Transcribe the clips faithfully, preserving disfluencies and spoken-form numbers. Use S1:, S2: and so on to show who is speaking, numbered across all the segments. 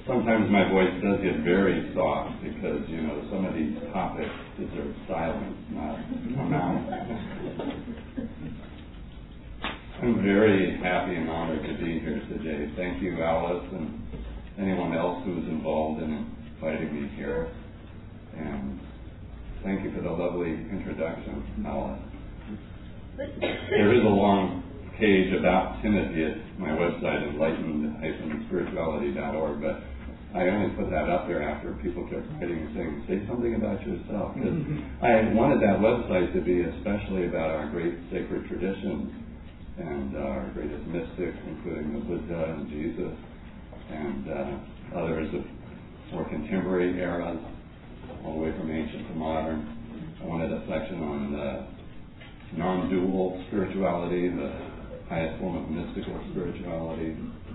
S1: sometimes my voice does get very soft because, you know, some of these topics deserve silence, not a mouth. I'm very happy and honored to be here today. Thank you, Alice, and anyone else who was involved in inviting me here. And thank you for the lovely introduction, Alice. There is a long page about Timothy at my website, enlightened dash spirituality dot org, but I only put that up there after people kept writing and saying, say something about yourself. Because I wanted that website to be especially about our great sacred traditions and our greatest mystics, including the Buddha and Jesus, and uh, others of more contemporary eras, all the way from ancient to modern. I wanted a section on the non-dual spirituality, the highest form of mystical spirituality.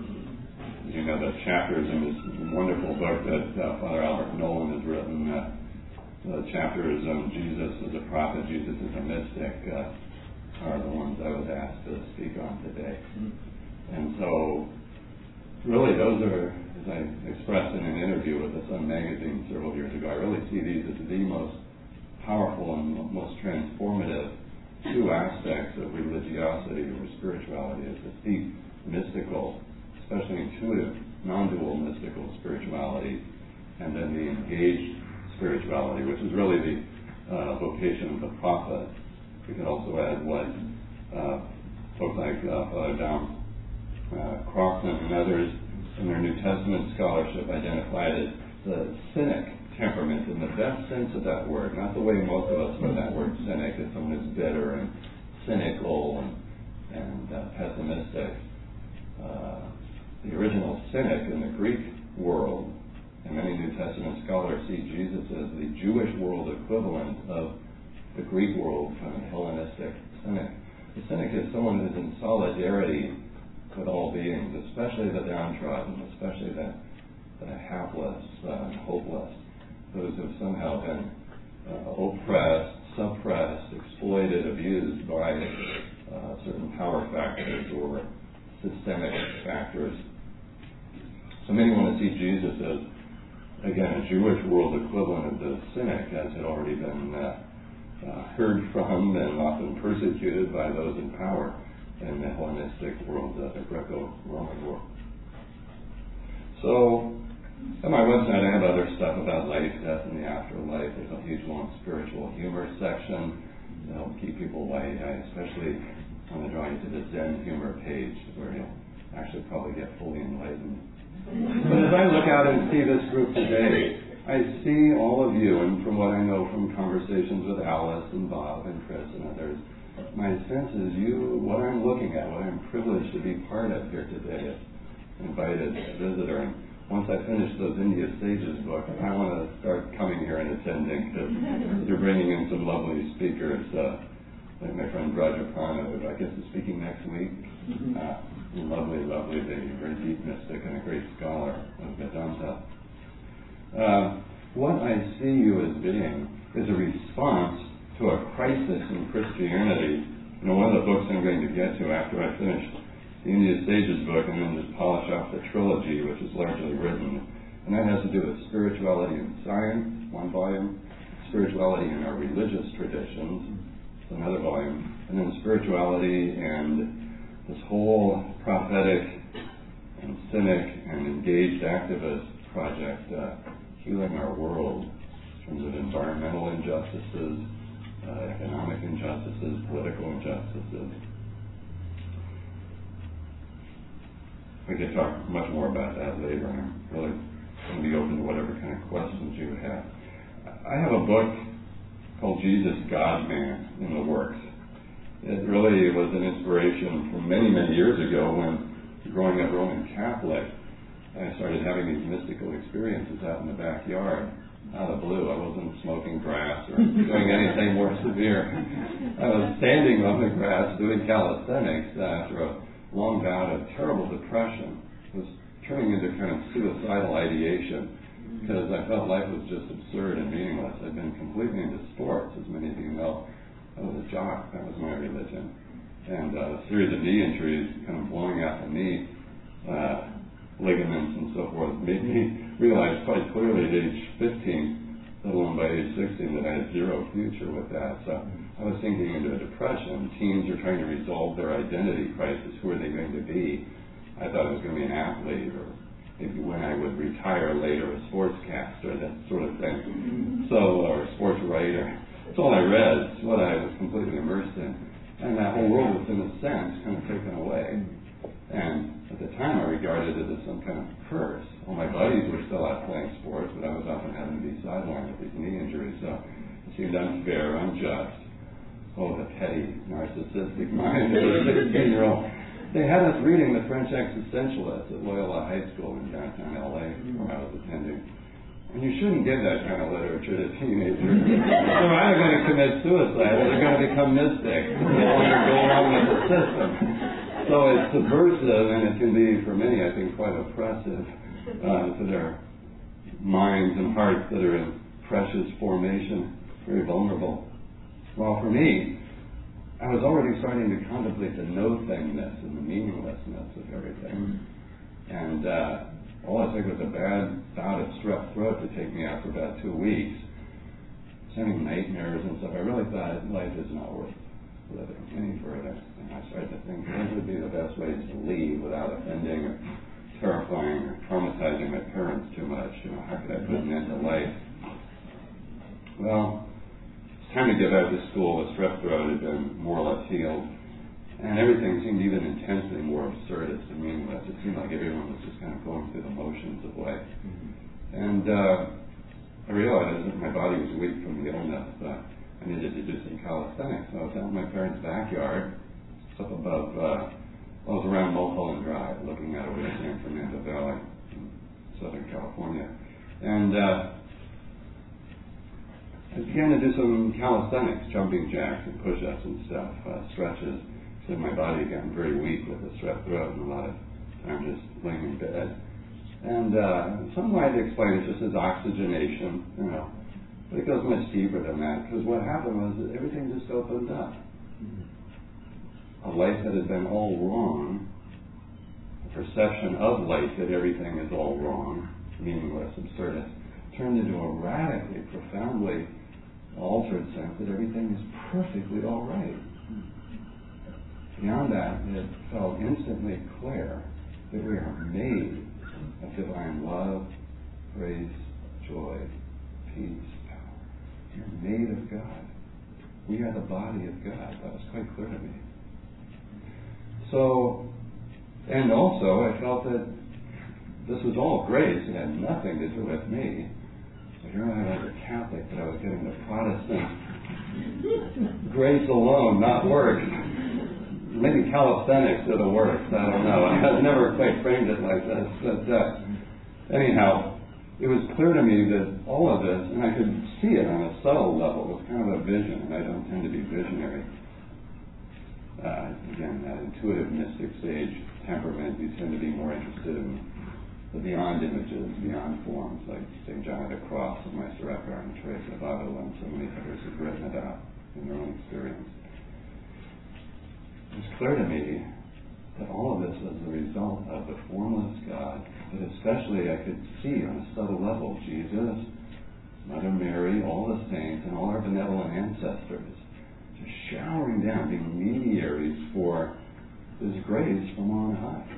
S1: As you know, the chapters in this wonderful book that uh, Father Albert Nolan has written, uh, the chapters on Jesus as a prophet, Jesus as a mystic, uh, are the ones I was asked to speak on today. And so, really, those are, as I expressed in an interview with the Sun magazine several years ago, I really see these as the most powerful and most transformative two aspects of religiosity or spirituality: is the deep mystical, especially intuitive, non-dual mystical spirituality, and then the engaged spirituality, which is really the uh, vocation of the prophet. We could also add what uh, folks like uh, Father Dom uh, Crofton and others in their New Testament scholarship identified as the cynic temperament in the best sense of that word, not the way most of us know that word cynic, as someone who's bitter and cynical and, and uh, pessimistic. Uh, the original cynic in the Greek world, and many New Testament scholars see Jesus as the Jewish world equivalent of the Greek world kind of Hellenistic cynic. The cynic is someone who's in solidarity with all beings, especially the downtrodden, especially the, the hapless uh, and hopeless, those who have somehow been uh, oppressed, suppressed, exploited, abused by uh, certain power factors or systemic factors. So many want to see Jesus as, again, a Jewish world equivalent of the cynic, as had already been uh, uh, heard from and often persecuted by those in power in the Hellenistic world, uh, the Greco-Roman world. So, on my website, I have other stuff about life, death, and the afterlife. There's a huge, long spiritual humor section to help keep people light. I especially want to draw you to the Zen humor page, where you'll actually probably get fully enlightened. But as I look out and see this group today, I see all of you, and from what I know from conversations with Alice and Bob and Chris and others, my sense is you, what I'm looking at, what I'm privileged to be part of here today, as invited visitor. And once I finish those India Sages book, I want to start coming here and attending, because you're bringing in some lovely speakers, uh, like my friend Roger Prana, who I guess is speaking next week. Uh, lovely, lovely lady, very deep mystic and a great scholar of Vedanta. Uh, what I see you as being is a response to a crisis in Christianity. You know, one of the books I'm going to get to after I finish the India Sages book, and then just polish off the trilogy, which is largely written. And that has to do with spirituality and science, one volume, spirituality in our religious traditions, it's another volume, and then spirituality and this whole prophetic and cynic and engaged activist project, uh, healing our world in terms of environmental injustices, uh, economic injustices, political injustices. We could talk much more about that later, and I'm really going to be open to whatever kind of questions you have. I have a book called Jesus, God-Man in the works. It really was an inspiration from many, many years ago when, growing up Roman Catholic, I started having these mystical experiences out in the backyard. Out of the blue, I wasn't smoking grass or doing anything more severe. I was standing on the grass doing calisthenics after a long bout of terrible depression. It was turning into kind of suicidal ideation because I felt life was just absurd and meaningless. I'd been completely into sports, as many of you know. I was a jock. That was my religion. And uh, a series of knee injuries kind of blowing out the knee uh, ligaments and so forth, made me realize quite clearly at age fifteen, let alone by age sixteen, that I had zero future with that. So I was sinking into a depression. Teens are trying to resolve their identity crisis. Who are they going to be? I thought I was going to be an athlete, or maybe when I would retire later, a sportscaster, that sort of thing. So, or a sports writer. That's all I read. It's what I was completely immersed in. And that whole world was, in a sense, kind of taken away. And at the time, I regarded it as some kind of curse. All my buddies were still out playing sports, but I was often having to be sidelined with these knee injuries. So it seemed unfair, unjust. Oh, the petty, narcissistic mind of a sixteen-year-old. They had us reading the French existentialists at Loyola High School in downtown L A, where I was attending. And you shouldn't give that kind of literature to teenagers. They're either going to commit suicide or they're going to become mystics. They want to go along with the system. So it's subversive, and it can be, for many, I think, quite oppressive uh, to their minds and hearts that are in precious formation, very vulnerable. Well, for me, I was already starting to contemplate the no-thingness and the meaninglessness of everything. And uh, all it took was a bad bout of strep throat to take me out for about two weeks, sending nightmares and stuff. I really thought life is not worth living any further. And I started to think what would be the best ways to leave without offending or terrifying or traumatizing my parents too much. You know, how could I put an end to life? Well, it's time to get out of school. The strep throat had been more or less healed. And everything seemed even intensely more absurdist and meaningless. It seemed like everyone was just kind of going through the motions of life. Mm-hmm. And uh, I realized that my body was weak from the illness. Uh, I needed to do some calisthenics. So I was out in my parents' backyard, up above, uh, I was around Mulholland Drive, looking out over the San Fernando Valley in Southern California. And uh, I began to do some calisthenics, jumping jacks and push-ups and stuff, uh, stretches. So my body had gotten very weak with the strep throat and a lot of time just laying in bed. And uh, some might explain it just as oxygenation, you know. But it goes much deeper than that, because what happened was that everything just opened up. A life that had been all wrong, a perception of life that everything is all wrong, meaningless, absurdist, turned into a radically, profoundly altered sense that everything is perfectly all right. Beyond that, it felt instantly clear that we are made of divine love, grace, joy, peace, power. We are made of God. We are the body of God. That was quite clear to me. So, and also, I felt that this was all grace. It had nothing to do with me. But here I was a Catholic, but I was getting the Protestant grace alone, not works. Maybe calisthenics are the worst. I don't know. I've never quite framed it like this. But uh, anyhow, it was clear to me that all of this, and I could see it on a subtle level, was kind of a vision, and I don't tend to be visionary. Uh, again, that intuitive mystic stage temperament, you tend to be more interested in the beyond images, beyond forms, like Saint John of the Cross and Meister Eckhart and Teresa of Avila and so many others have written about in their own experience. It was clear to me that all of this was the result of the formless God, but especially I could see on a subtle level Jesus, Mother Mary, all the saints, and all our benevolent ancestors just showering down, being mediaries for this grace from on high.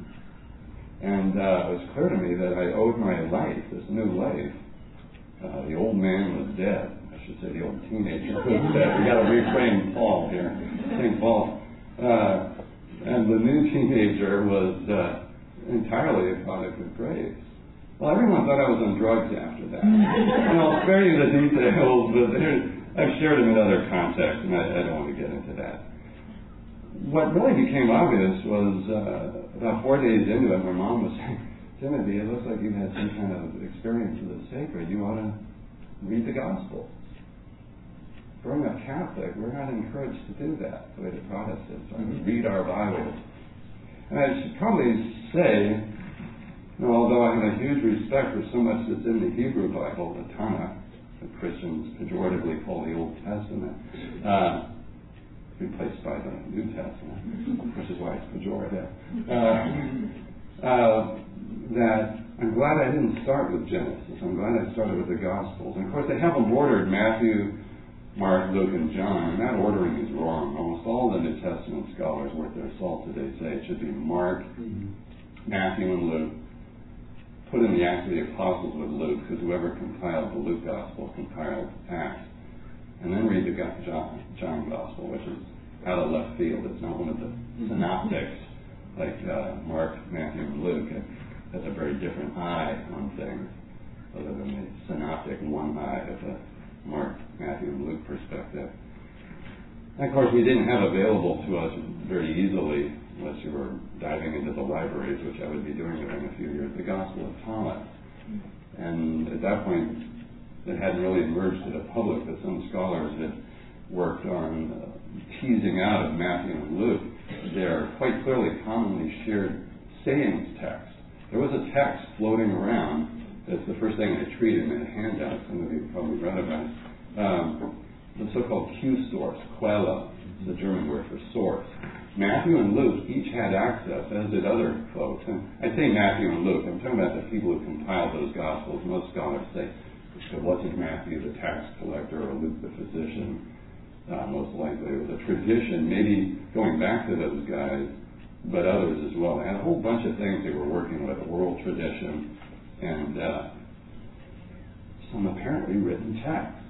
S1: And uh, it was clear to me that I owed my life, this new life. Uh, the old man was dead. I should say the old teenager was dead. We got to reframe Paul here, Saint Paul. Uh, and the new teenager was uh, entirely a product of grace. Well, everyone thought I was on drugs after that. And I'll spare you the details, but I've shared them in other contexts, and I, I don't want to get into that. What really became obvious was uh, about four days into it, my mom was saying, Timothy, it looks like you've had some kind of experience with the sacred. You ought to read the gospel. Growing up Catholic, we're not encouraged to do that the way the Protestants are. We read our Bibles. And I should probably say, you know, although I have a huge respect for so much that's in the Hebrew Bible, the Tanakh, that Christians pejoratively call the Old Testament, uh, replaced by the New Testament, which is why it's pejorative. Uh, uh, that I'm glad I didn't start with Genesis. I'm glad I started with the Gospels. And of course, they have them ordered Matthew, Mark, Luke, and John, and that ordering is wrong. Almost all the New Testament scholars worth their salt today say it should be Mark, mm-hmm. Matthew, and Luke. Put in the Acts of the Apostles with Luke, because whoever compiled the Luke Gospel compiled Acts. And then read the John, John Gospel, which is out of left field. It's not one of the synoptics like uh, Mark, Matthew, and Luke. It has a very different eye on things, other than the synoptic one eye of the Mark, Matthew, and Luke perspective. And of course, we didn't have available to us very easily, unless you were diving into the libraries, which I would be doing in a few years, the Gospel of Thomas. And at that point, it hadn't really emerged to the public, but some scholars had worked on uh, teasing out of Matthew and Luke their quite clearly commonly shared sayings text. There was a text floating around. That's the first thing I treated in a handout. Some of you probably read about it. Um, the so-called Q source, Quelle, is the German word for source. Matthew and Luke each had access, as did other folks. And I say Matthew and Luke. I'm talking about the people who compiled those Gospels. Most scholars say it wasn't Matthew the tax collector or Luke the physician. Uh, most likely it was a tradition, maybe going back to those guys, but others as well. They had a whole bunch of things they were working with, oral tradition, and uh, some apparently written text.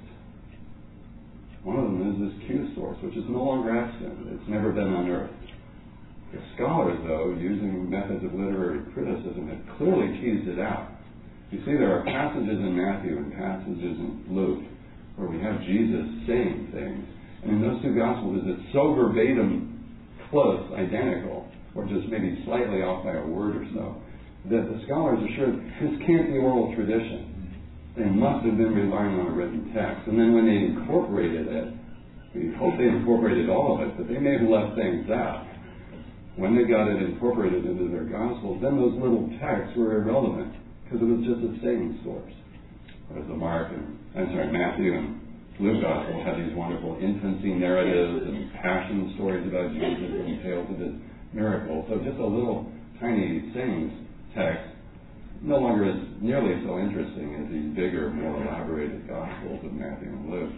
S1: One of them is this Q source, which is no longer extant. It's never been unearthed. The scholars, though, using methods of literary criticism, have clearly teased it out. You see, there are passages in Matthew and passages in Luke where we have Jesus saying things. And in those two Gospels, is it so verbatim, close, identical, or just maybe slightly off by a word or so, that the scholars are sure this can't be oral tradition. They must have been relying on a written text. And then when they incorporated it, we hope they incorporated all of it, but they may have left things out. When they got it incorporated into their Gospels, then those little texts were irrelevant, because it was just a saying source. Whereas the Mark and, I'm sorry, Matthew and Luke Gospel had these wonderful infancy narratives and passion stories about Jesus and tales of his miracles. So just a little tiny sayings text no longer is nearly so interesting as these bigger, more elaborated Gospels of Matthew and Luke.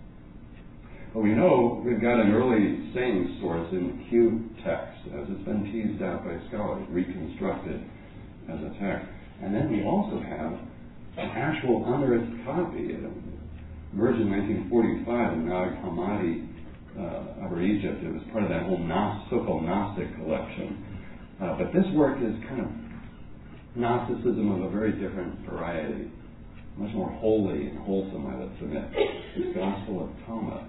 S1: But we know we've got an early saying source in the Q text, as it's been teased out by scholars, reconstructed as a text. And then we also have an actual unearthed copy. It emerged in nineteen forty-five in Nag Hammadi, uh, Upper Egypt. It was part of that whole Gnos- so-called Gnostic collection. Uh, but this work is kind of Gnosticism of a very different variety, much more holy and wholesome, I would submit. This Gospel of Thomas.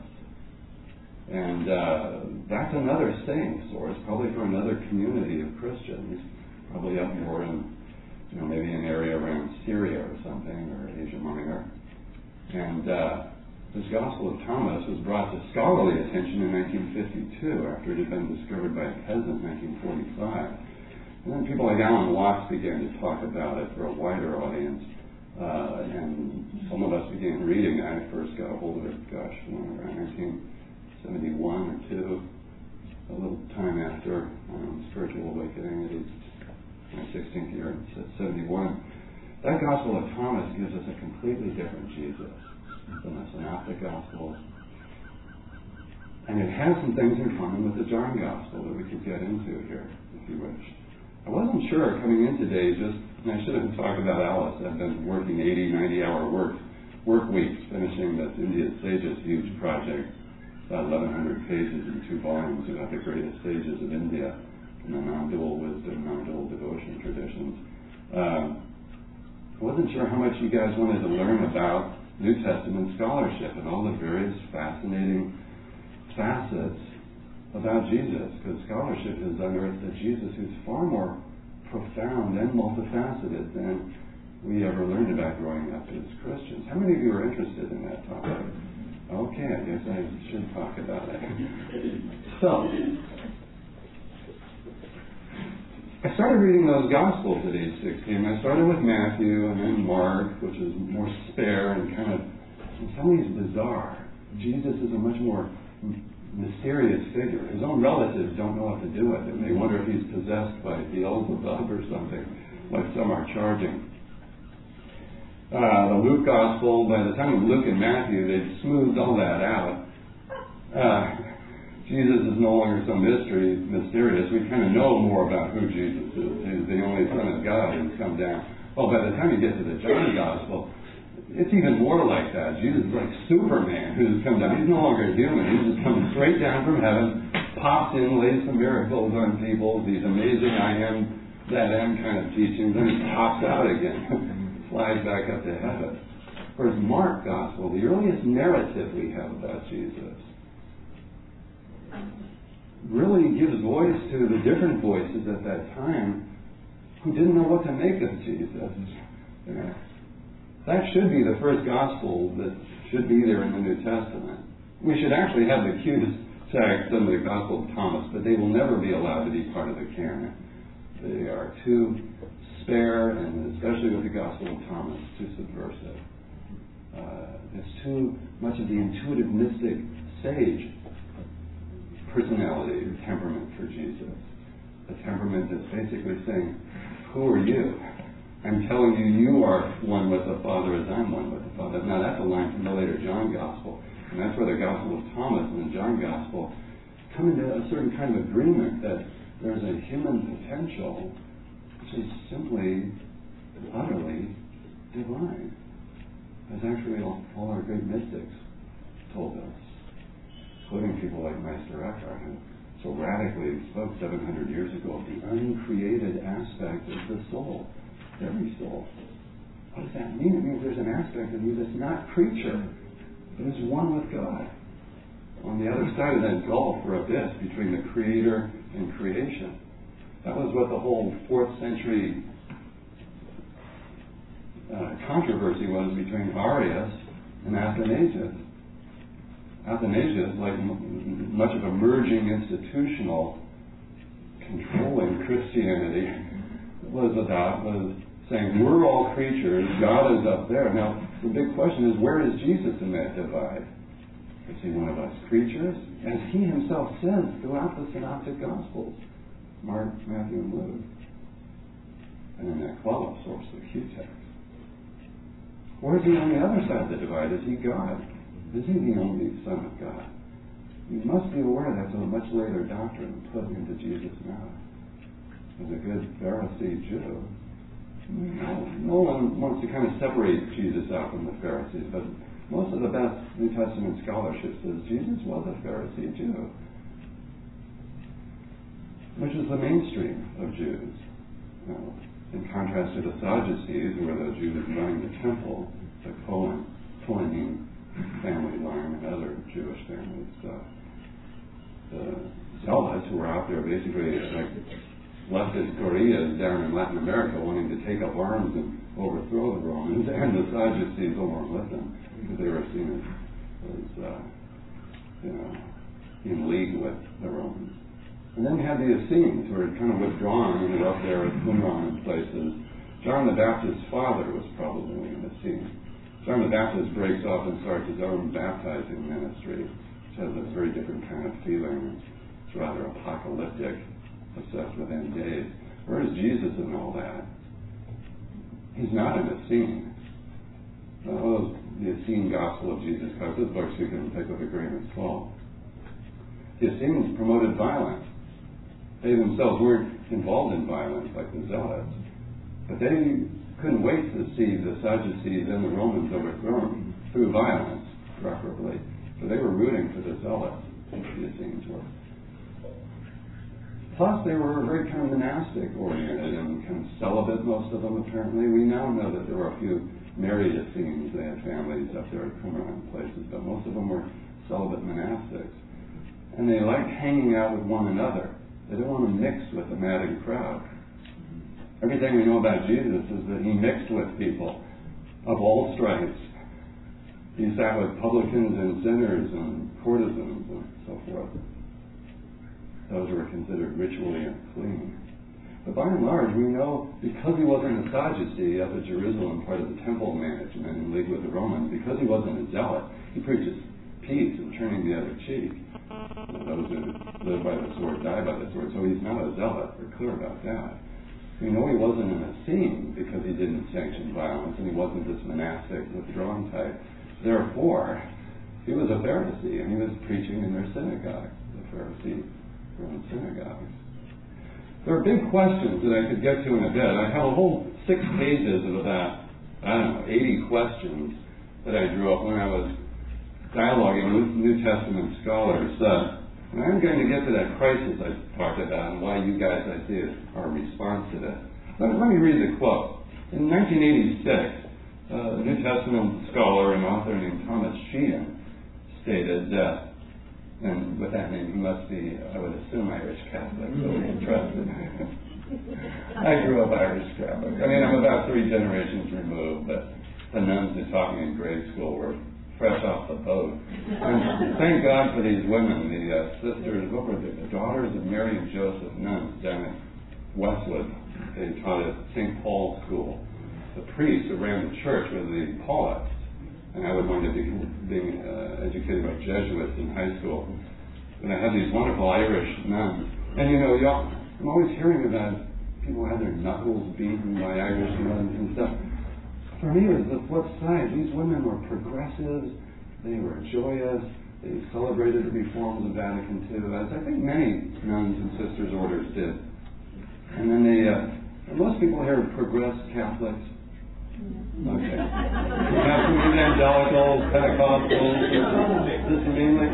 S1: And uh, that's another saying source, probably from another community of Christians, probably up more in You know, maybe an area around Syria or something, or Asia Minor. And uh, this Gospel of Thomas was brought to scholarly attention in nineteen fifty-two, after it had been discovered by a peasant in nineteen forty-five. And then people like Alan Watts began to talk about it for a wider audience. Uh, and some of us began reading. I first got a hold of it, gosh, around nineteen seventy-one or two, a little time after um, spiritual awakening, at least my sixteenth year, at seventy-one. That Gospel of Thomas gives us a completely different Jesus than the Synoptic Gospels. And it has some things in common with the John Gospel that we could get into here, if you wish. I wasn't sure coming in today, just, and I should have talked about Alice. I've been working eighty, ninety hour work, work weeks, finishing this India Sages huge project, about eleven hundred pages in two volumes about the greatest sages of India, and the non-dual wisdom, non-dual devotion traditions. Um, I wasn't sure how much you guys wanted to learn about New Testament scholarship and all the various fascinating facets about Jesus, because scholarship has unearthed a Jesus who's far more profound and multifaceted than we ever learned about growing up as Christians. How many of you are interested in that topic? Okay, I guess I should talk about it. So, I started reading those Gospels at age sixteen. I started with Matthew and then Mark, which is more spare and kind of, in some ways, bizarre. Jesus is a much more mysterious figure. His own relatives don't know what to do with him. They wonder if he's possessed by Beelzebub or something. like some are charging. Uh, the Luke Gospel, by the time of Luke and Matthew, they've smoothed all that out. Uh, Jesus is no longer so mystery, mysterious. We kind of know more about who Jesus is. He's the only Son of God who's come down. Well, by the time you get to the John Gospel, it's even more like that. Jesus is like Superman who's come down. He's no longer human. He's just coming straight down from heaven, pops in, lays some miracles on people, these amazing I am, that am kind of teachings, then he pops out again, flies back up to heaven. Whereas Mark Gospel, the earliest narrative we have about Jesus, really gives voice to the different voices at that time who didn't know what to make of Jesus. Yeah. That should be the first gospel that should be there in the New Testament. We should actually have the cutest text in the Gospel of Thomas, but they will never be allowed to be part of the canon. They are too spare, and especially with the Gospel of Thomas, too subversive. Uh, it's too much of the intuitive, mystic, sage personality or temperament for Jesus. A temperament that's basically saying, who are you? I'm telling you, you are one with the Father as I'm one with the Father. Now that's a line from the later John Gospel. And that's where the Gospel of Thomas and the John Gospel come into a certain kind of agreement that there's a human potential which is simply, utterly divine. As actually all, all our great mystics told us, including people like Meister Eckhart, who so radically spoke seven hundred years ago of the uncreated aspect of the soul, every soul. What does that mean? It means there's an aspect of you that's not creature, but is one with God. On the other side of that gulf or abyss between the Creator and creation. That was what the whole fourth century uh, controversy was between Arius and Athanasius. Athanasius, like m- much of a merging institutional controlling Christianity was about, was saying we're all creatures, God is up there. Now, the big question is, where is Jesus in that divide? Is he one of us creatures? As he himself says throughout the Synoptic Gospels, Mark, Matthew, and Luke. And in that Quella source, the Q-text. Or is he on the other side of the divide? Is he God? Is he the only Son of God? You must be aware that's a much later doctrine put into Jesus' mouth. As a good Pharisee Jew, no, no one wants to kind of separate Jesus out from the Pharisees, but most of the best New Testament scholarship says Jesus was a Pharisee Jew, which is the mainstream of Jews. Now, in contrast to the Sadducees, who were the Jews running the temple, the Cohen, Cohenine family line and other Jewish families, uh, the Zealots, who were out there basically like leftist guerrillas down in Latin America wanting to take up arms and overthrow the Romans, and the Sadducees along with them, because they were seen as, as uh, you know, in league with the Romans. And then you had the Essenes, who were kind of withdrawn and were up there at Qumran and places. John the Baptist's father was probably an Essene. John the Baptist breaks off and starts his own baptizing ministry, which has a very different kind of feeling. It's rather apocalyptic, obsessed with end days. Where is Jesus in all that? He's not an Essene. Oh, the Essene Gospel of Jesus Christ. Those books you can take with a grain of salt. The Essenes promoted violence. They themselves weren't involved in violence like the Zealots, but they couldn't wait to see the Sadducees and the Romans overthrown through violence, preferably. So they were rooting for the Zealots, the Essenes were. Plus, they were very kind of monastic-oriented and kind of celibate, most of them, apparently. We now know that there were a few married Essenes. They had families up there at Qumran places, but most of them were celibate monastics. And they liked hanging out with one another. They didn't want to mix with the madding crowd. Everything we know about Jesus is that he mixed with people of all stripes. He sat with publicans and sinners and courtesans and so forth. Those were considered ritually unclean. But by and large, we know because he wasn't a Sadducee of the Jerusalem part of the temple management in league with the Romans, because he wasn't a zealot, he preaches peace and turning the other cheek. Those who live by the sword die by the sword. So he's not a zealot. We're clear about that. We know he wasn't in a scene because he didn't sanction violence, and he wasn't this monastic withdrawn type. Therefore, he was a Pharisee, and he was preaching in their synagogue. The Pharisees were in synagogues. There are big questions that I could get to in a bit. I have a whole six pages of about, I don't know, eighty questions that I drew up when I was dialoguing with New Testament scholars. Uh, and I'm going to get to that crisis I talked about and why you guys, I see, are a response to this. Let, let me read the quote. In nineteen eighty-six, uh, a New Testament scholar and author named Thomas Sheehan stated, uh, and with that name he must be, I would assume, Irish Catholic, so we can trust it. I grew up Irish Catholic. I mean, I'm about three generations removed, but the nuns that taught me in grade school were fresh off the boat. And thank God for these women, the uh, sisters, what were they, the daughters of Mary and Joseph nuns down at Westwood. They taught at Saint Paul's School. The priests who ran the church were the Paulists. And I was going to be being uh, educated by Jesuits in high school. And I had these wonderful Irish nuns. And you know, y'all, I'm always hearing about people who had their knuckles beaten by Irish nuns and stuff. For me, it was the flip side. These women were progressives. They were joyous. They celebrated the reforms of Vatican two, as I think many nuns and sisters' orders did. And then they, uh, most people here are progressed Catholics. Okay. We have some evangelicals, Pentecostals, this mainly.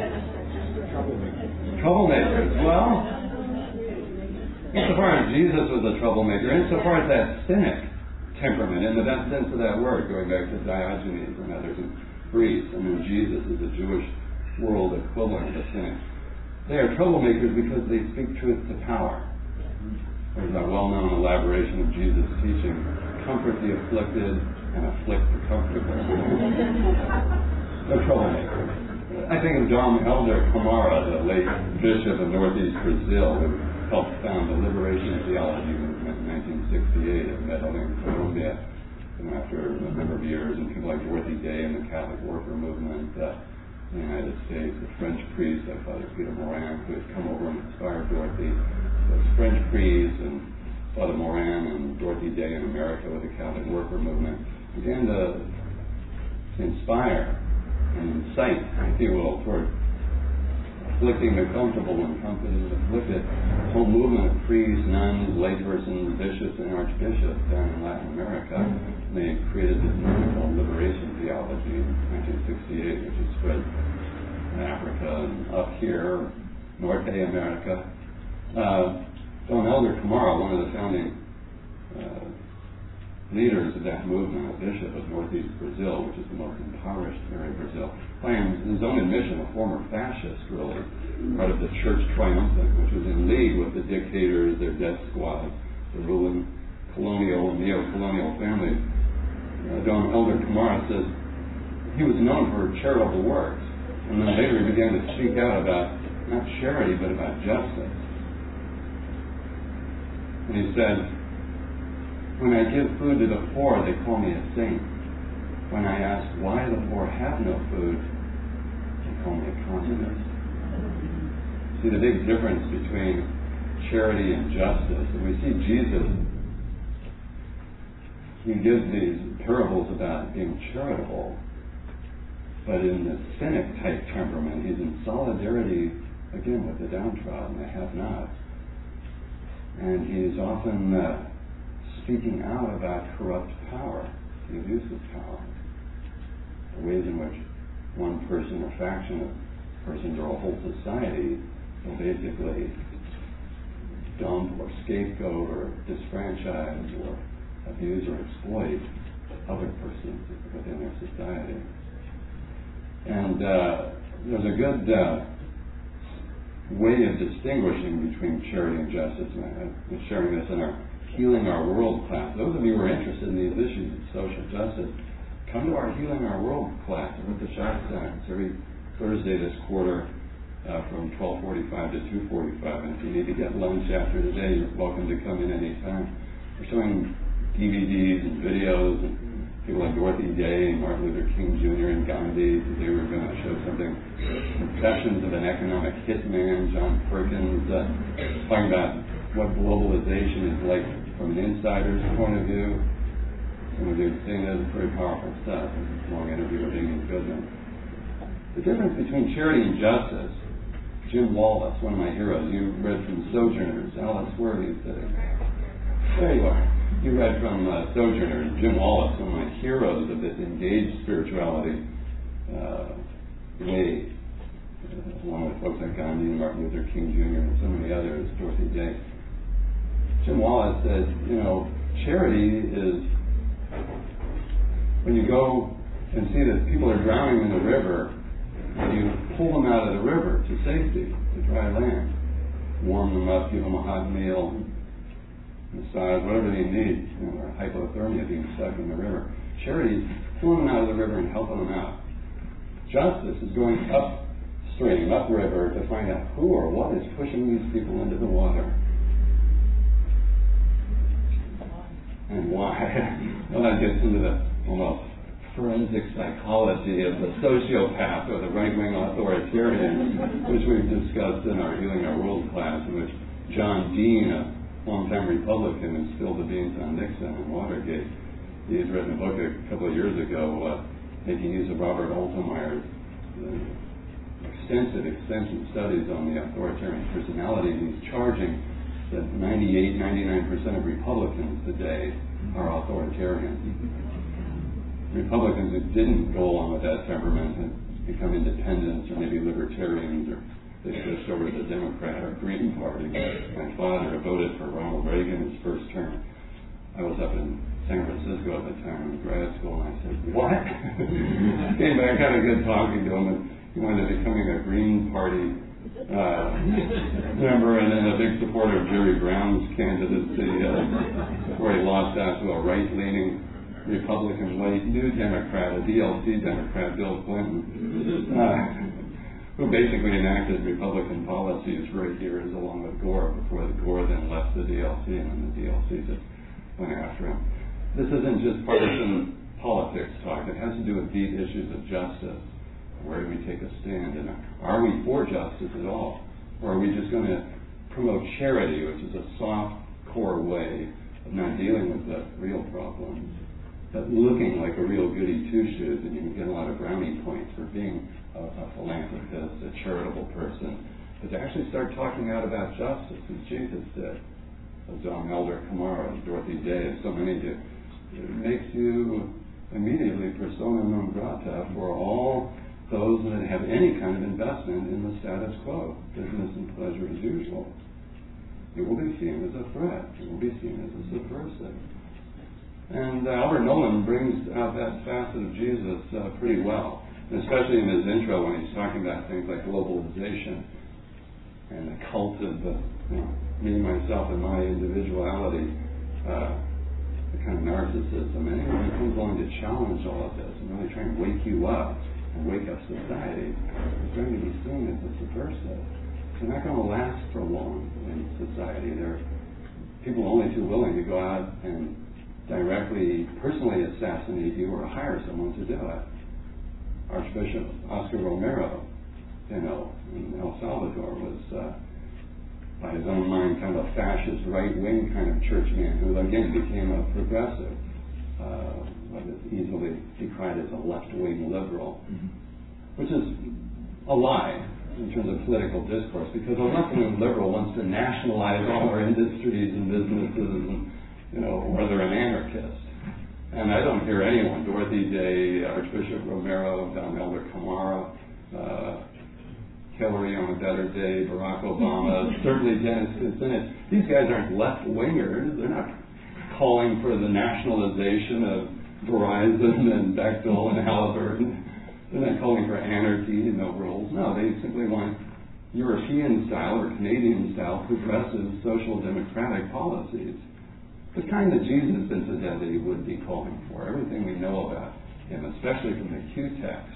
S1: Troublemakers. Well, insofar as Jesus was a troublemaker, insofar as that cynic temperament, in the best sense of that word, going back to Diogenes and others in Greece, and then Jesus is the Jewish world equivalent of a cynic. They are troublemakers because they speak truth to power. There's a well-known elaboration of Jesus' teaching, comfort the afflicted and afflict the comfortable. They're troublemakers. I think of Dom Helder Camara, the late bishop of Northeast Brazil, who helped found the Liberation Theology movement in nineteen sixty-eight at Medellin, Colombia. And after a number of years, and people like Dorothy Day and the Catholic Worker Movement uh, in the United States, the French priest, like Father Peter Morin, who had come over and inspired Dorothy, those French priests and Father Morin and Dorothy Day in America with the Catholic Worker Movement began to inspire and incite, if you will, toward afflicting the comfortable and comforting the afflicted. The whole movement of priests, nuns, laypersons, bishops, and archbishops down in Latin America, they created this movement called Liberation Theology in nineteen sixty-eight, which has spread in Africa and up here, Norte America. Uh, Don Helder Camara, one of the founding uh, leaders of that movement, a bishop of Northeast Brazil, which is the most impoverished area of Brazil, claims his own admission, a former fascist, really, part of the Church Triumphant, which was in league with the dictators, their death squads, the ruling colonial and neo-colonial families. Uh, Don Helder Camara says he was known for charitable works, and then later he began to speak out about not charity, but about justice. And he said, when I give food to the poor, they call me a saint. When I ask why the poor have no food, they call me a communist. See the big difference between charity and justice. And we see Jesus, he gives these parables about being charitable, but in the cynic type temperament, he's in solidarity, again, with the downtrodden, the have-nots. And he's often uh, speaking out about corrupt power, the abuse of power, the ways in which one person or faction of persons or a whole society will basically dump or scapegoat or disfranchise or abuse or exploit other persons within their society. And uh, there's a good uh, way of distinguishing between charity and justice, and I've been sharing this in our Healing Our World class. Those of you who are interested in these issues of social justice, come to our Healing Our World class at the Shop Center. It's every Thursday this quarter uh, from twelve forty-five to two forty-five. And if you need to get lunch after today, you're welcome to come in any time. We're showing D V Ds and videos and people like Dorothy Day and Martin Luther King Junior and Gandhi. Today we're going to show something, Confessions of an Economic Hitman, John Perkins, uh, talking about what globalization is like from an insider's point of view. Some of you have seen it, it's very powerful stuff. It's a long interview with Amy Goodman. The difference between charity and justice, Jim Wallace, one of my heroes, you read from Sojourners. Alice, where are you sitting? There you are. You read from uh, Sojourners. Jim Wallace, one of my heroes of this engaged spirituality uh, way, uh, along with folks like Gandhi and Martin Luther King Junior and so many others, Dorothy Day. Jim Wallace said, you know, charity is when you go and see that people are drowning in the river, and you pull them out of the river to safety, to dry land, warm them up, give them a hot meal, massage, whatever they need, you know, or hypothermia being stuck in the river. Charity is pulling them out of the river and helping them out. Justice is going upstream, upriver, to find out who or what is pushing these people into the water. And why? Well, that gets into the almost forensic psychology of the sociopath or the right-wing authoritarian, which we've discussed in our Healing Our World class, in which John Dean, a longtime Republican who spilled the beans on Nixon and Watergate, he had written a book a couple of years ago uh, making use of Robert Altemeyer's uh, extensive, extensive studies on the authoritarian personality. He's charging that ninety-eight, ninety-nine percent of Republicans today are authoritarians. Republicans who didn't go along with that temperament and become independents or maybe libertarians, or they switched over to the Democrat or Green Party. My father voted for Ronald Reagan his first term. I was up in San Francisco at the time in grad school, and I said, what? Came back, had a good talking to him, and he wound up becoming a Green Party uh, member and then a big supporter of Jerry Brown's candidacy uh, before he lost out to a right-leaning Republican, late New Democrat, a D L C Democrat, Bill Clinton, uh, who basically enacted Republican policies for eight years along with Gore before the Gore then left the D L C and then the D L C just went after him. This isn't just partisan politics talk. It has to do with deep issues of justice. Where do we take a stand? And are we for justice at all? Or are we just going to promote charity, which is a soft core way of not dealing with the real problems? But looking like a real goody two-shoes, and you can get a lot of brownie points for being a, a philanthropist, a charitable person, but to actually start talking out about justice, as Jesus did, as John Elder Camara, as Dorothy Day, and so many do, it makes you immediately persona non grata for all those that have any kind of investment in the status quo, business and pleasure as usual. It will be seen as a threat. It will be seen as a subversive. And uh, Albert Nolan brings out that facet of Jesus uh, pretty well, and especially in his intro when he's talking about things like globalization and the cult of the, you know, me, myself, and my individuality, uh, the kind of narcissism. Anyone who comes along to challenge all of this and really try and wake you up and wake up society is going to be seen as a subversive. They're not going to last for long in society. They're people only too willing to go out and directly, personally assassinate you or hire someone to do it. Archbishop Oscar Romero, you know, in El Salvador was, uh, by his own mind, kind of a fascist, right-wing kind of churchman who, again, became a progressive, uh, what is easily decried as a left-wing liberal, mm-hmm. which is a lie in terms of political discourse, because a left-wing liberal wants to nationalize all our industries and businesses and, you know, or they're an anarchist. And I don't hear anyone, Dorothy Day, Archbishop Romero, Don Elder Camara, uh, Hillary on a better day, Barack Obama, certainly Dennis Kucinich. These guys aren't left-wingers. They're not calling for the nationalization of Verizon and Bechtel and Halliburton. They're not calling for anarchy and no rules. No, they simply want European-style or Canadian-style progressive social democratic policies. The kind that Jesus, incidentally, would be calling for. Everything we know about him, especially from the Q text,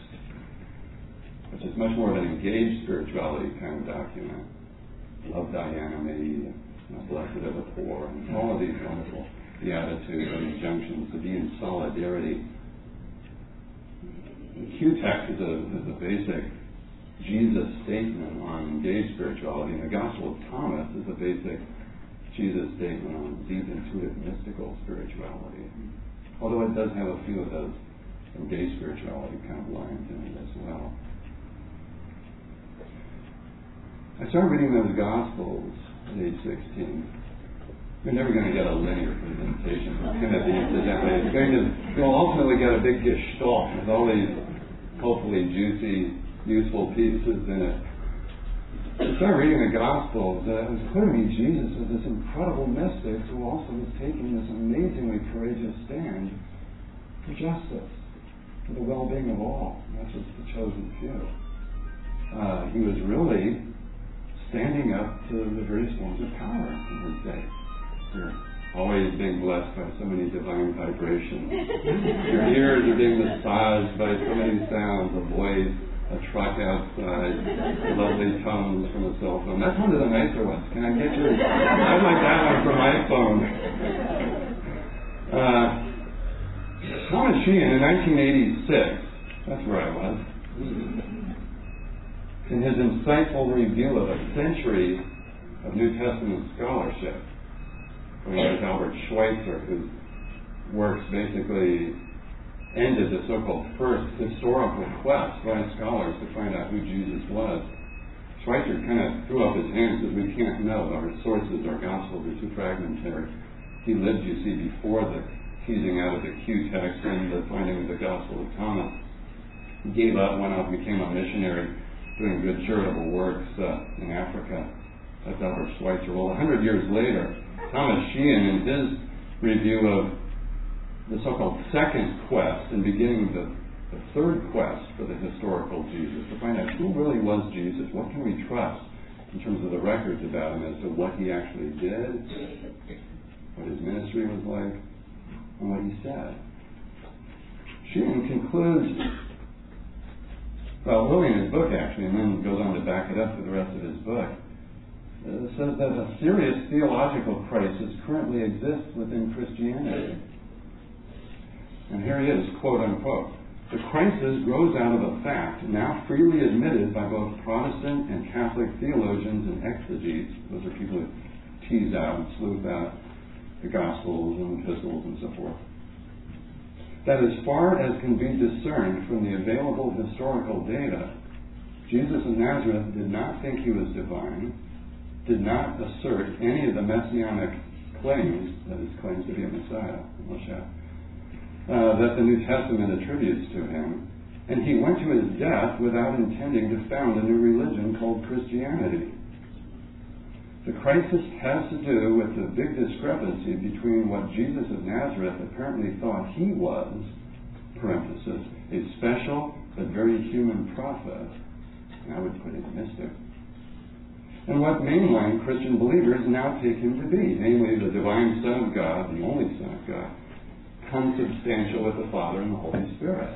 S1: which is much more of an engaged spirituality kind of document. Love thy enemy, blessed are the poor, and all of these wonderful beatitudes and injunctions to be in solidarity. The Q text is a, is a basic Jesus statement on engaged spirituality, and the Gospel of Thomas is a basic Jesus' statement on deep, intuitive, mystical spirituality. Although it does have a few of those some gay spirituality kind of lines in it as well. I started reading those Gospels at age sixteen. You're never going to get a linear presentation from Timothy today. It's going to, you'll ultimately get a big gestalt with all these hopefully juicy, useful pieces in it. I started reading the Gospels. Uh, it was clear to me Jesus was this incredible mystic who also was taking this amazingly courageous stand for justice, for the well-being of all, not just the chosen few. Uh, he was really standing up to the various forms of power in his day. You're always being blessed by so many divine vibrations. Your ears are being massaged by so many sounds, a voice, a truck outside, lovely tones from a cell phone. That's one of the nicer ones. Can I get your... I'd like that one from my phone. Uh, Thomas Sheehan, in nineteen eighty-six, that's where I was, in his insightful review of a century of New Testament scholarship, we have Albert Schweitzer, whose works basically ended the so-called first historical quest by scholars to find out who Jesus was. Schweitzer kind of threw up his hands and said, we can't know. Our sources, our Gospels are too fragmentary. He lived, you see, before the teasing out of the Q text and the finding of the Gospel of Thomas. He gave up, went off, became a missionary doing good charitable works uh, in Africa. That's Albert Schweitzer. Well, a hundred years later, Thomas Sheehan, in his review of the so-called second quest and beginning the, the third quest for the historical Jesus, to find out who really was Jesus, what can we trust in terms of the records about him as to what he actually did, what his ministry was like, and what he said. Sheehan concludes, well, really in his book actually, and then goes on to back it up for the rest of his book, uh, says that a serious theological crisis currently exists within Christianity. And here he is, quote unquote, the crisis grows out of a fact now freely admitted by both Protestant and Catholic theologians and exegetes, those are people who tease out and sleuth out the Gospels and epistles and so forth, that as far as can be discerned from the available historical data, Jesus of Nazareth did not think he was divine, did not assert any of the messianic claims, that is, claims to be a Messiah, Moshe, Uh, that the New Testament attributes to him, and he went to his death without intending to found a new religion called Christianity. The crisis has to do with the big discrepancy between what Jesus of Nazareth apparently thought he was, parenthesis, a special but very human prophet, and I would put it mystic, and what mainline Christian believers now take him to be, namely the divine Son of God, the only Son of God, consubstantial with the Father and the Holy Spirit.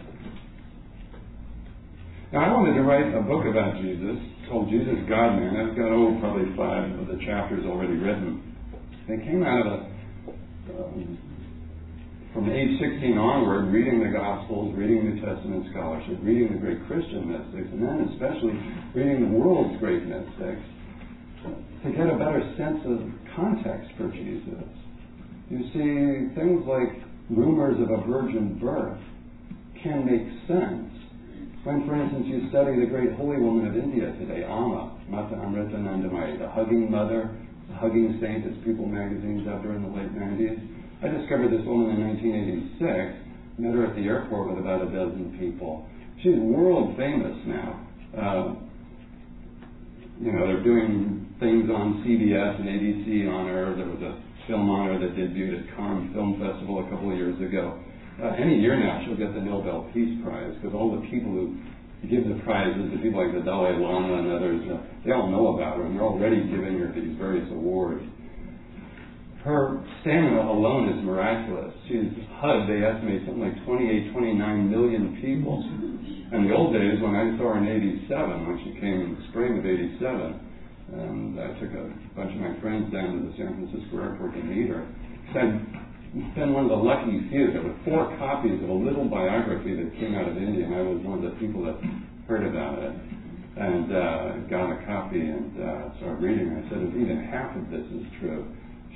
S1: Now, I wanted to write a book about Jesus called Jesus God-Man. I've got, oh, probably five of the chapters already written. They came out of, a, um, from age sixteen onward, reading the Gospels, reading New Testament scholarship, reading the great Christian mystics, and then especially reading the world's great mystics to get a better sense of context for Jesus. You see, things like rumors of a virgin birth can make sense when, for instance, you study the great holy woman of India today, Amma, Mata Amritanandamayi, the hugging mother, the hugging saint, as People magazine dubbed her in the late nineties. I discovered this woman in nineteen eighty-six, met her at the airport with about a dozen people. She's world famous now. Uh, you know, they're doing things on C B S and A B C on her. There was a film on her that debuted at Cannes Film Festival a couple of years ago. Uh, any year now she'll get the Nobel Peace Prize, because all the people who give the prizes, the people like the Dalai Lama and others, uh, they all know about her, and they're already giving her these various awards. Her stamina alone is miraculous. She's H U D, they estimate something like twenty-eight, twenty-nine million people. In the old days, when I saw her in eighty-seven, when she came in the spring of eighty-seven, and I took a bunch of my friends down to the San Francisco airport to meet her. I'd been one of the lucky few. There were four copies of a little biography that came out of India, and I was one of the people that heard about it and uh, got a copy and uh, started reading. I said, if even half of this is true,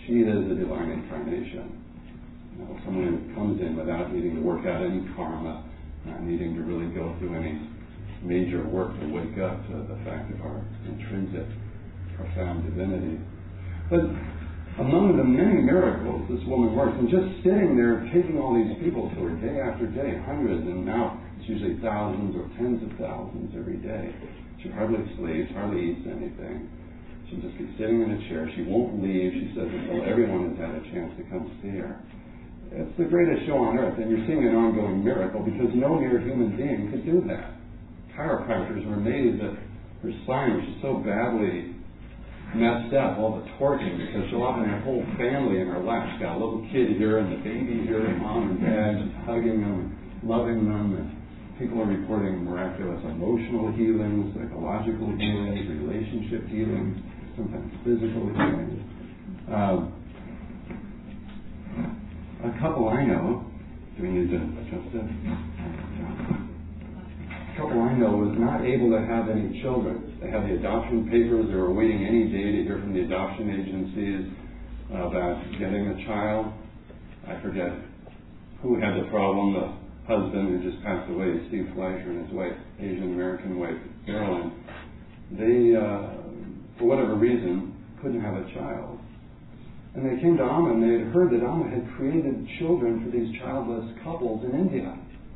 S2: She is a divine incarnation. You know, someone who comes in without needing to work out any karma, not needing to really go through any major work to wake up to the fact of our intrinsic, profound divinity. But among the many miracles this woman works, and just sitting there taking all these people to her day after day, hundreds, and now it's usually thousands or tens of thousands every day. She hardly sleeps, hardly eats anything. She'll just be sitting in a chair. She won't leave, she says, until everyone has had a chance to come see her. It's the greatest show on earth, and you're seeing an ongoing miracle because no mere human being could do that. Chiropractors were amazed at her spine, which is so badly messed up, all the torquing, because she'll often have a whole family in her lap. She's got a little kid here and the baby here and mom and dad just hugging them, loving them, and people are reporting miraculous emotional healings, psychological healings, relationship healings, sometimes physical healings. Um, a couple I know, do we need to adjust it? A couple I know was not able to have any children. They had the adoption papers. They were waiting any day to hear from the adoption agencies about getting a child. I forget who had the problem. The husband who just passed away, Steve Fleischer, and his wife, Asian American wife, Marilyn. They, uh, for whatever reason, couldn't have a child. And they came to Amma and they had heard that Amma had created children for these childless couples in India.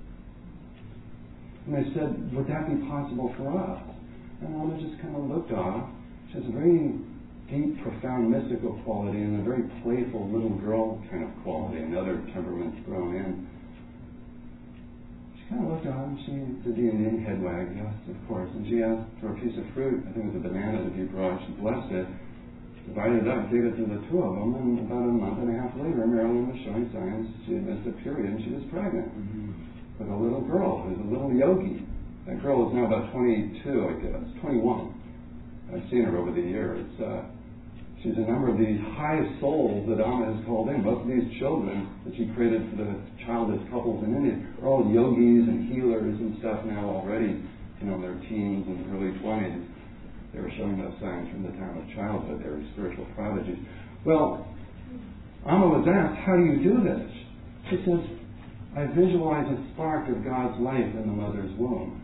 S2: And they said, would that be possible for us? And Amma just kind of looked off. She has a very deep, profound mystical quality and a very playful little girl kind of quality, and other temperaments thrown in. She kind of looked off and she did the Indian head wag, yes, of course. And she asked for a piece of fruit, I think it was a banana that he brought. She blessed it, divided it up, gave it to the two of them, and about a month and a half later, Marilyn was showing signs she had missed a period and she was pregnant. Mm-hmm. With a little girl who's a little yogi. That girl is now about twenty-two, I guess, twenty-one. I've seen her over the years. Uh, she's a number of these high souls that Amma has called in. Most of these children that she created for the childless couples in India are all yogis and healers and stuff now already, you know, in their teens and early twenties. They were showing those signs from the time of childhood. They were spiritual prodigies. Well, Amma was asked, how do you do this? She says, I visualize a spark of God's life in the mother's womb.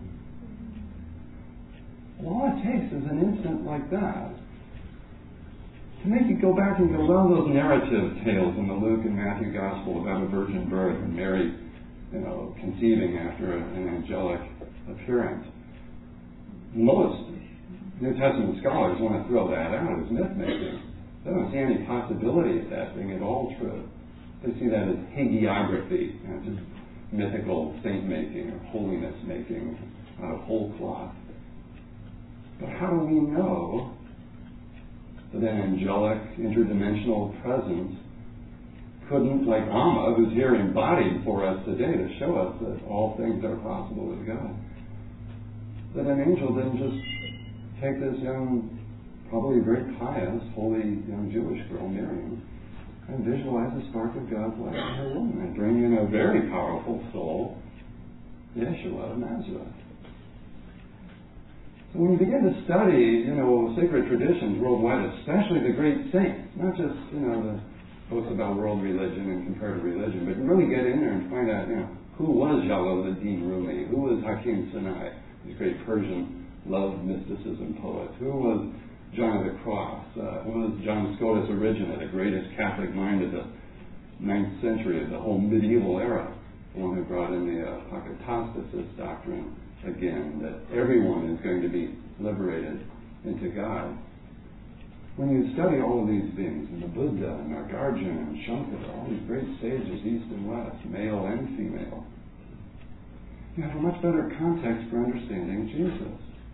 S2: Well, all it takes is an instant like that to make you go back and go, well, those narrative tales in the Luke and Matthew Gospel about a virgin birth and Mary, you know, conceiving after an angelic appearance. Most New Testament scholars want to throw that out as myth-making. They don't see any possibility of that being at all true. They see that as hagiography, you know, just mythical saint-making or holiness-making out of whole cloth. But how do we know that an angelic, interdimensional presence couldn't, like Amma, who's here embodied for us today to show us that all things are possible with God, that an angel didn't just take this young, probably very pious, holy young Jewish girl, Miriam, and visualize the spark of God's light in her womb and bring in a very powerful soul, Yeshua of Nazareth. So when you begin to study, you know, sacred traditions worldwide, especially the great saints, not just, you know, the books about world religion and comparative religion, but really get in there and find out, you know, who was Jalaluddin Rumi, who was Hakim Sinai, this great Persian love mysticism poet, who was John of the Cross, uh, who was John Scotus Origena, the greatest Catholic mind of the ninth century, of the whole medieval era, the one who brought in the uh, Apokatastasis doctrine again, that everyone is going to be liberated into God. When you study all of these things, and the Buddha, and Nagarjuna, and Shankara, all these great sages, east and west, male and female, you have a much better context for understanding Jesus.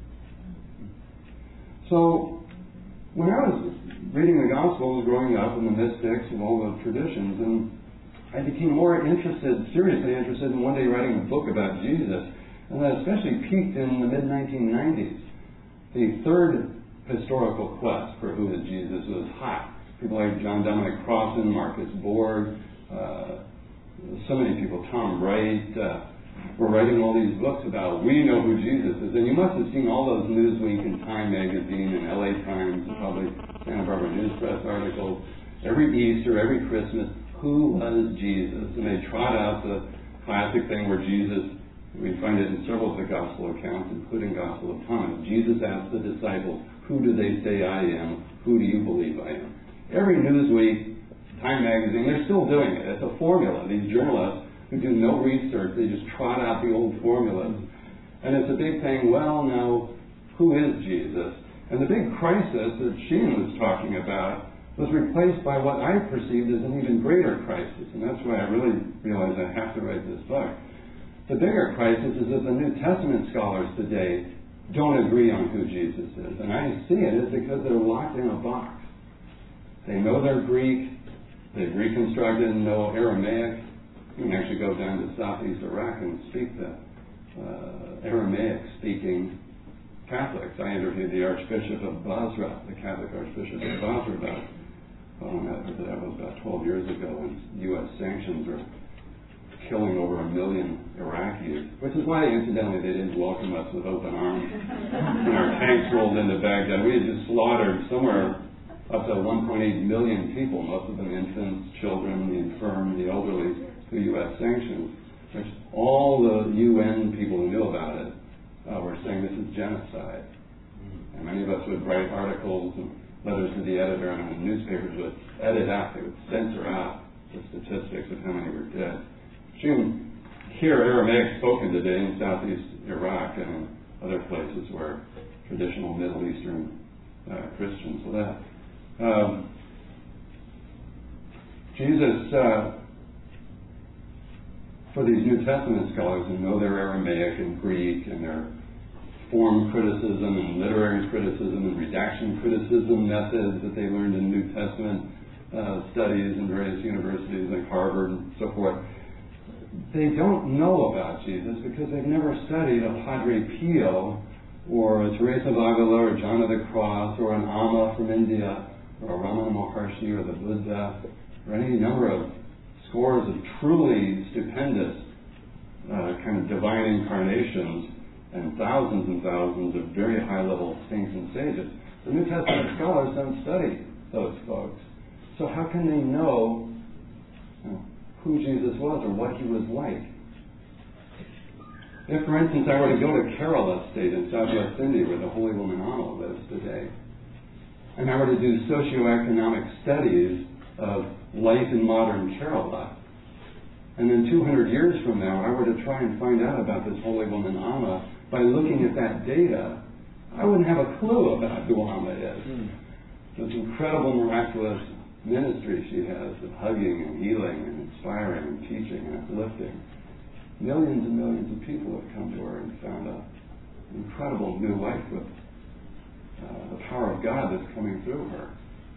S2: So, when I was reading the Gospels growing up and the mystics and all the traditions, and I became more interested, seriously interested in one day writing a book about Jesus, and that especially peaked in the mid nineteen nineties. The third historical quest for who is Jesus was hot. People like John Dominic Crossan, Marcus Borg, uh, so many people, Tom Wright, uh, were writing all these books about, we know who Jesus is. And you must have seen all those Newsweek and Time magazine and L A Times and probably Santa Barbara News Press articles. every Easter, every Christmas, who was Jesus? And they trot out the classic thing where Jesus, we find it in several of the gospel accounts, including Gospel of Thomas. Jesus asked the disciples, who do they say I am? Who do you believe I am? Every Newsweek, Time Magazine, they're still doing it. It's a formula. These journalists who do no research, they just trot out the old formulas. And it's a big thing, well, now, who is Jesus? And the big crisis that Sheen was talking about was replaced by what I perceived as an even greater crisis. And that's why I really realized I have to write this book. The bigger crisis is that the New Testament scholars today don't agree on who Jesus is. And I see it is because they're locked in a box. They know they're Greek. They've reconstructed and know Aramaic. You can actually go down to southeast Iraq and speak to uh, Aramaic-speaking Catholics. I interviewed the Archbishop of Basra, the Catholic Archbishop of Basra, about, oh, that was about twelve years ago, when U S sanctions were killing over a million Iraqis, which is why, incidentally, they didn't welcome us with open arms. When our tanks rolled into Baghdad, we had just slaughtered somewhere up to one point eight million people, most of them infants, children, the infirm, the elderly, through U S sanctions, which all the U N people who knew about it uh, were saying this is genocide. And many of us would write articles and letters to the editor, and the newspapers would edit out, they would censor out the statistics of how many were dead. You can hear Aramaic spoken today in southeast Iraq and in other places where traditional Middle Eastern uh, Christians live. Um, Jesus, uh, for these New Testament scholars who know their Aramaic and Greek and their form criticism and literary criticism and redaction criticism methods that they learned in New Testament uh, studies in various universities like Harvard and so forth, they don't know about Jesus because they've never studied a Padre Pio or a Teresa of Avila or John of the Cross or an Amma from India or a Ramana Maharshi or the Buddha or any number of scores of truly stupendous uh, kind of divine incarnations and thousands and thousands of very high-level saints and sages. The New Testament scholars don't study those folks. So how can they know, you know who Jesus was or what he was like? If, for instance, I were to go to Kerala State in southwest India, where the Holy Woman Amma lives today, and I were to do socioeconomic studies of life in modern Kerala, and then two hundred years from now, I were to try and find out about this Holy Woman Amma by looking at that data, I wouldn't have a clue about who Amma is. Mm. This incredible, miraculous ministry she has of hugging and healing and inspiring and teaching and uplifting. Millions and millions of people have come to her and found an incredible new life with uh, the power of God that's coming through her.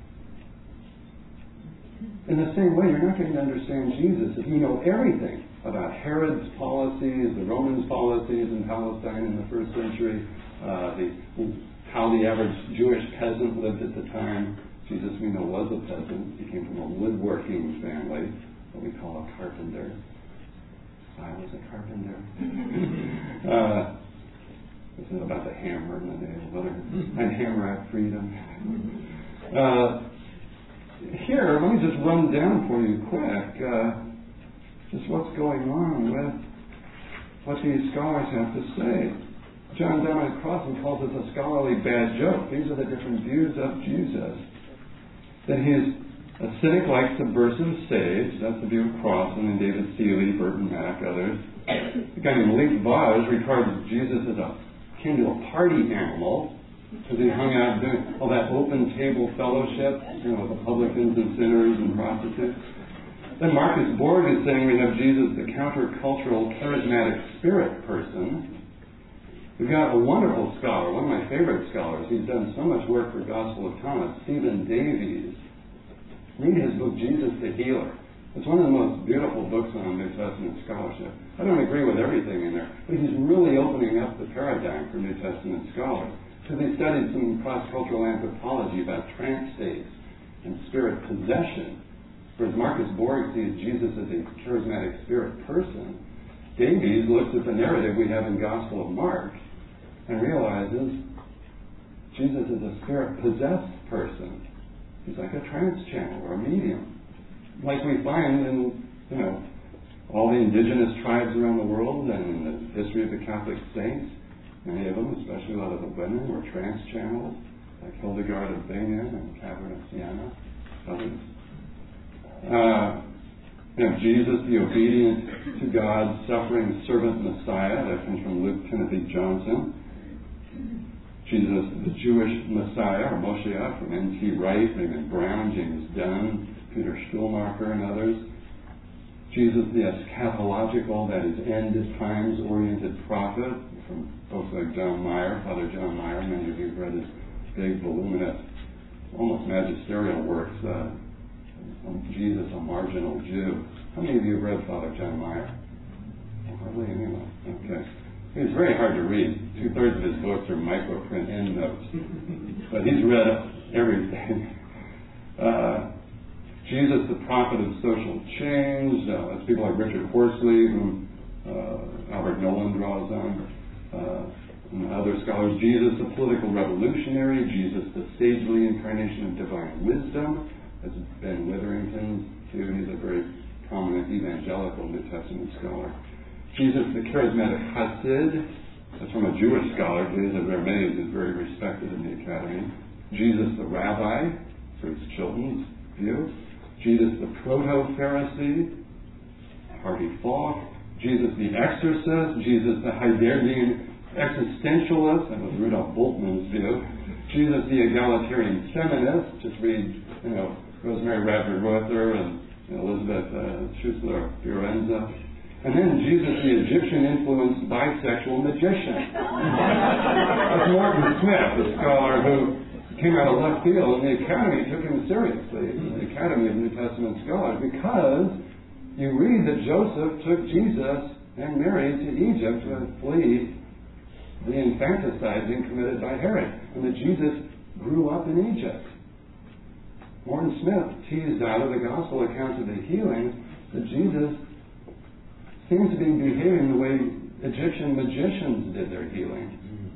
S2: In the same way, you're not going to understand Jesus if you know everything about Herod's policies, the Romans' policies in Palestine in the first century, uh, the, how the average Jewish peasant lived at the time. Jesus, we know, was a peasant. He came from a woodworking family, what we call a carpenter. I was a carpenter. uh, this is about the hammer and the nail, and hammer at freedom. Uh, here, let me just run down for you quick uh, just what's going on with what these scholars have to say. John Dominic Crossan calls this a scholarly bad joke. These are the different views of Jesus. That he is a cynic like subversive sage. That's the view of Crossan and David Seeley, Burton Mack, others. A guy named Leif Vaz regards Jesus as a akin to a party animal because he hung out doing all that open table fellowship, you know, with the publicans and sinners and prostitutes. Then Marcus Borg is saying we have Jesus, the countercultural, charismatic spirit person. We've got a wonderful scholar, one of my favorite scholars. He's done so much work for Gospel of Thomas, Stephen Davies. Read his book, Jesus the Healer. It's one of the most beautiful books on New Testament scholarship. I don't agree with everything in there, but he's really opening up the paradigm for New Testament scholars. Because he studied some cross-cultural anthropology about trance states and spirit possession. Whereas Marcus Borg sees Jesus as a charismatic spirit person, Davies looks at the narrative we have in Gospel of Mark and realizes Jesus is a spirit-possessed person. He's like a trance channel or a medium, like we find in, you know, all the indigenous tribes around the world and in the history of the Catholic saints. Many of them, especially a lot of the women, were trance channels, like Hildegard of Bingen and Catherine of Siena, others. Uh, you know, Jesus, the obedient to God, suffering servant Messiah, that comes from Luke Timothy Johnson. Jesus, the Jewish Messiah, or Moshiach, from N T Wright, Raymond Brown, James Dunn, Peter Stuhlmacher, and others. Jesus, the eschatological, that is, end-times-oriented prophet, from folks like John Meyer, Father John Meyer. Many of you have read his big, voluminous, almost magisterial works, uh, on Jesus, a Marginal Jew. How many of you have read Father John Meyer? Oh, hardly anyone. Okay. He's very hard to read. Two-thirds of his books are microprint endnotes. But he's read everything. Uh, Jesus, the prophet of social change. Uh, that's people like Richard Horsley, whom uh, Albert Nolan draws on, uh, and other scholars. Jesus, the political revolutionary. Jesus, the sagely incarnation of divine wisdom. That's Ben Witherington, too. He's a very prominent evangelical New Testament scholar. Jesus, the charismatic Hasid. That's from a Jewish scholar. Jesus of Vermees is very respected in the academy. Jesus, the rabbi. Fritz Chilton's view. Jesus, the proto-Pharisee, Harvey Falk. Jesus, the exorcist. Jesus, the Heideggian existentialist. That was Rudolf Bultmann's view. Jesus, the egalitarian feminist. Just read, you know, Rosemary Radford Ruther and you know, Elizabeth uh, Schussler Fiorenza. And then Jesus, the Egyptian-influenced bisexual magician. That's Martin Smith, the scholar who came out of left field, and the Academy took him seriously, the Academy of New Testament Scholars, because you read that Joseph took Jesus and Mary to Egypt to flee the infanticide committed by Herod, and that Jesus grew up in Egypt. Martin Smith teased out of the gospel accounts of the healing that Jesus seems to be behaving the way Egyptian magicians did their healing.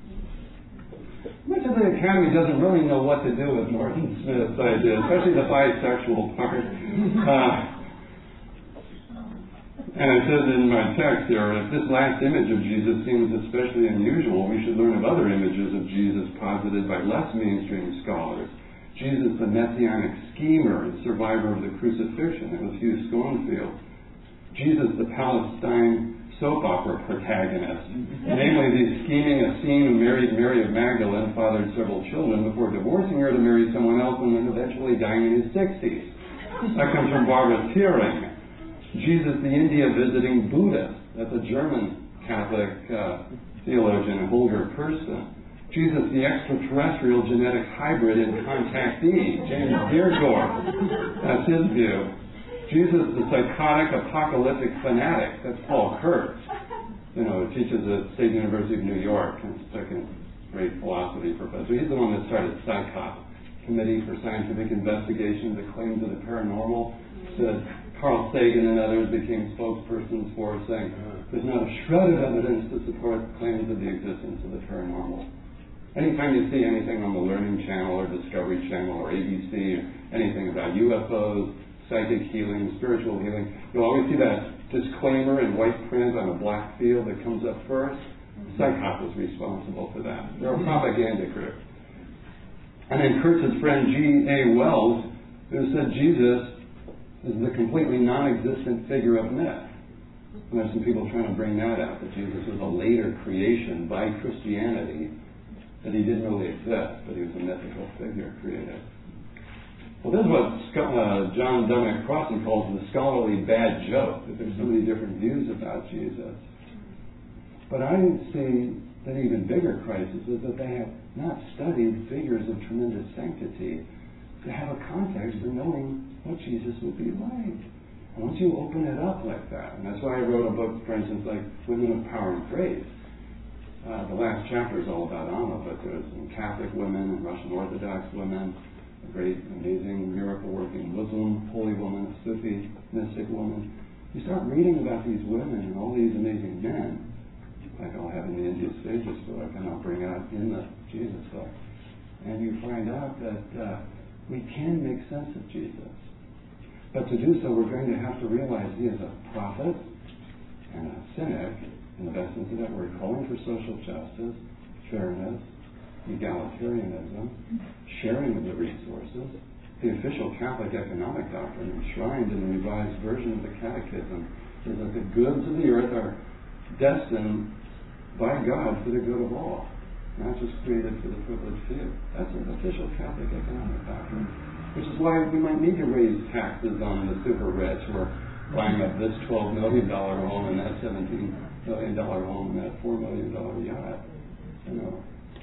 S2: Much of the Academy doesn't really know what to do with Martin Smith's idea, especially the bisexual part. Uh, and it says in my text here, if this last image of Jesus seems especially unusual, we should learn of other images of Jesus posited by less mainstream scholars. Jesus, the messianic schemer and survivor of the crucifixion. That was Hugh Schoenfield. Jesus, the Palestine soap opera protagonist. Namely, the scheming Essene who married Mary of Magdalene, fathered several children before divorcing her to marry someone else and then eventually dying in his sixties. That comes from Barbara Thiering. Jesus, the India visiting Buddhist. That's a German Catholic uh, theologian, Holger Kirsten. Jesus, the extraterrestrial genetic hybrid and contactee, James Dearborn. That's his view. Jesus, the psychotic apocalyptic fanatic. That's Paul Kurtz. You know, teaches at State University of New York, and second great philosophy professor. He's the one that started PSYCOP, Committee for Scientific Investigation of the Claims of the Paranormal. Said Carl Sagan and others became spokespersons for, saying there's not a shred of evidence to support claims of the existence of the paranormal. Anytime you see anything on the Learning Channel or Discovery Channel or A B C, or anything about U F Os, psychic healing, spiritual healing, you'll always see that disclaimer in white print on a black field that comes up first. PSYCOP was responsible for that. They're a propaganda group. And then Kurtz's friend G A Wells, who said Jesus is the completely non-existent figure of myth. And there's some people trying to bring that out, that Jesus was a later creation by Christianity, that he didn't really exist, but he was a mythical figure created. Well, this is what uh, John Dominic Crossan calls the scholarly bad joke, that there's so many different views about Jesus. But I see an even bigger crisis is that they have not studied figures of tremendous sanctity to have a context for knowing what Jesus would be like. And once you open it up like that, and that's why I wrote a book, for instance, like Women of Power and Grace. Uh, the last chapter is all about Amma, but there's some Catholic women and Russian Orthodox women, a great, amazing, miracle-working Muslim holy woman, a Sufi mystic woman. You start reading about these women and all these amazing men, like I'll have in the India Sages book, and I'll bring out in the Jesus book. And you find out that uh, we can make sense of Jesus. But to do so, we're going to have to realize he is a prophet and a cynic, in the best sense of that word, calling for social justice, fairness, egalitarianism, sharing of the resources, the official Catholic economic doctrine enshrined in the Revised Version of the Catechism is that the goods of the earth are destined by God for the good of all, not just created for the privileged few. That's an official Catholic economic doctrine, which is why we might need to raise taxes on the super rich who are buying up this twelve million dollars home and that seventeen million dollars home and that four million dollars yacht. You know,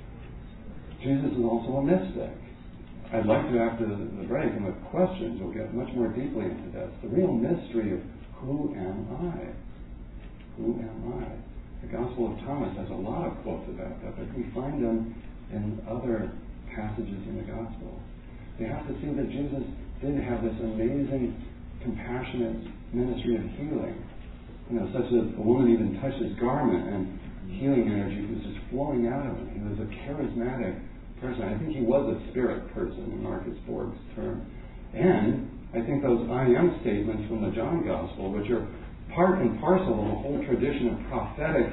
S2: Jesus is also a mystic. I'd like to, after the break and with questions, we'll get much more deeply into this. The real mystery of who am I? Who am I? The Gospel of Thomas has a lot of quotes about that, but we find them in other passages in the Gospel. You have to see that Jesus did have this amazing, compassionate ministry of healing. You know, such that a woman even touched his garment and healing energy was just flowing out of him. He was a charismatic person. I think he was a spirit person, in Marcus Borg's term. And I think those I am statements from the John Gospel, which are part and parcel of a whole tradition of prophetic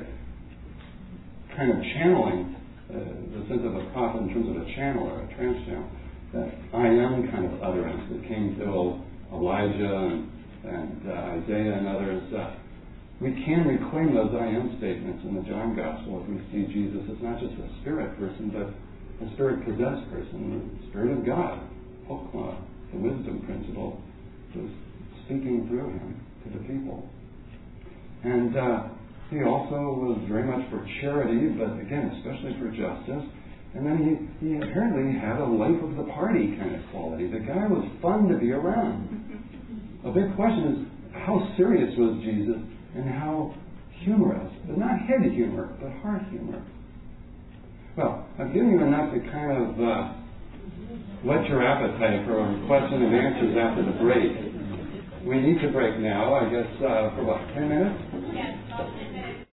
S2: kind of channeling, uh, the sense of a prophet in terms of a channeler, a trans-channel, that I am kind of utterance that came to Elijah and, and uh, Isaiah and others. Uh, we can reclaim those I am statements in the John Gospel if we see Jesus as not just a spirit person, but a spirit-possessed person, the Spirit of God, Hokmah, the wisdom principle, was speaking through him to the people. And uh, he also was very much for charity, but again, especially for justice. And then he, he apparently had a life of the party kind of quality. The guy was fun to be around. A big question is, how serious was Jesus and how humorous? But not head humor, but heart humor. Well, I've given you enough to kind of uh, whet your appetite for question and answers after the break. We need to break now, I guess, uh, for about ten minutes?
S3: Yes, about ten minutes.